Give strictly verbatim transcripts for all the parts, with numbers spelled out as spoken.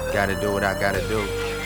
Gotta do what I gotta do.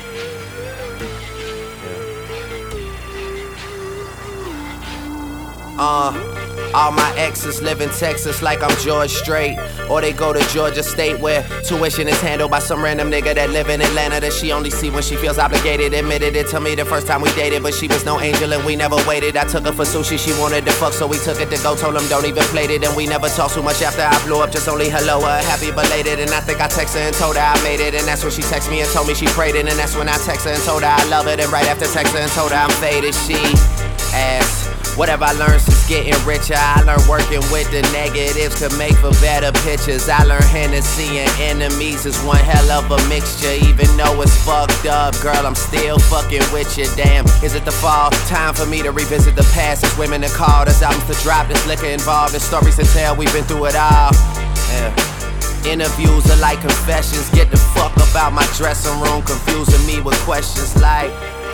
Yeah. Uh. All my exes live in Texas like I'm George Strait, or they go to Georgia State where tuition is handled by some random nigga that live in Atlanta that she only see when she feels obligated. Admitted it to me the first time we dated, but she was no angel and we never waited. I took her for sushi, she wanted to fuck, so we took it to go. Told him don't even plate it, and we never talked too much after I blew up. Just only hello, uh, happy belated. And I think I texted her and told her I made it, and that's when she texted me and told me she prayed it. And that's when I texted her and told her I love it. And right after texting her and told her I'm faded, she asked, whatever I learned since getting richer, I learned working with the negatives could make for better pictures. I learned Hennessy and enemies is one hell of a mixture. Even though it's fucked up, girl, I'm still fucking with you. Damn, is it the fall? Time for me to revisit the past. There's women that call, there's albums to drop, there's liquor involved, there's stories to tell, we've been through it all. Yeah. Interviews are like confessions. Get the fuck up out my dressing room, confusing me with questions like,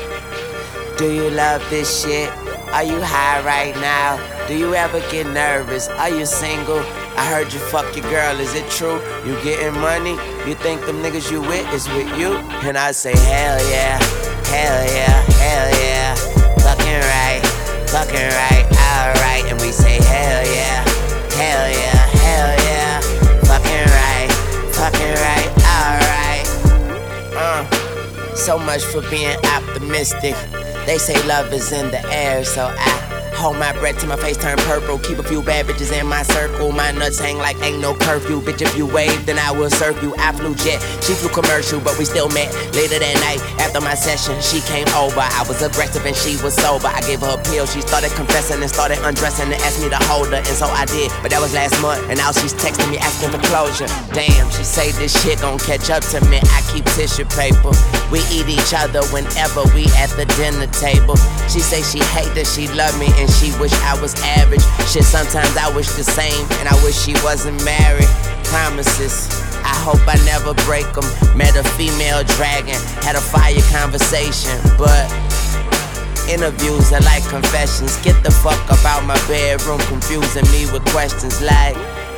do you love this shit? Are you high right now? Do you ever get nervous? Are you single? I heard you fuck your girl, is it true? You getting money? You think them niggas you with is with you? And I say hell yeah, hell yeah, hell yeah. Fucking right, fucking right, alright. And we say hell yeah, hell yeah, hell yeah. Fucking right, fucking right, alright. Uh, so much for being optimistic. They say love is in the air, so I hold my breath till my face turn purple. Keep a few bad bitches in my circle. My nuts hang like ain't no curfew. Bitch, if you wave, then I will serve you. I flew jet, she flew commercial, but we still met. Later that night, after my session, she came over. I was aggressive and she was sober. I gave her a pill, she started confessing and started undressing and asked me to hold her, and so I did. But that was last month, and now she's texting me asking for closure. Damn, she say this shit gon' catch up to me. I keep tissue paper. We eat each other whenever we at the dinner table. She say she hate that she love me and she wish I was average. Shit, sometimes I wish the same, and I wish she wasn't married. Promises, I hope I never break them. Met a female dragon, had a fire conversation, but interviews are like confessions. Get the fuck up out my bedroom, confusing me with questions like,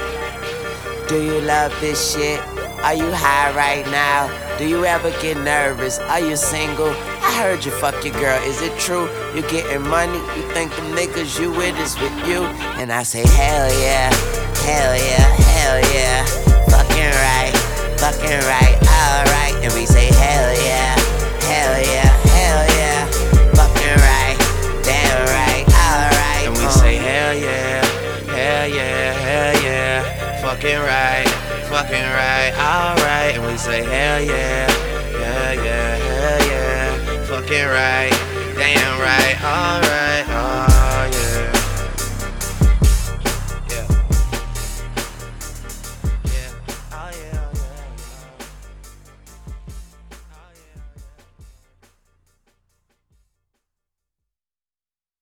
do you love this shit? Are you high right now? Do you ever get nervous? Are you single? I heard you fuck your girl, is it true? You getting money? You think them niggas you with is with you? And I say hell yeah, hell yeah, hell yeah. Fucking right, fucking right, alright. And we say hell yeah, hell yeah, hell yeah. Fucking right, damn right, alright. And we say hell yeah, hell yeah, hell yeah. Fucking right, fucking right, alright. And we say hell yeah, yeah, yeah, hell yeah. Fucking right, damn right, alright, alright.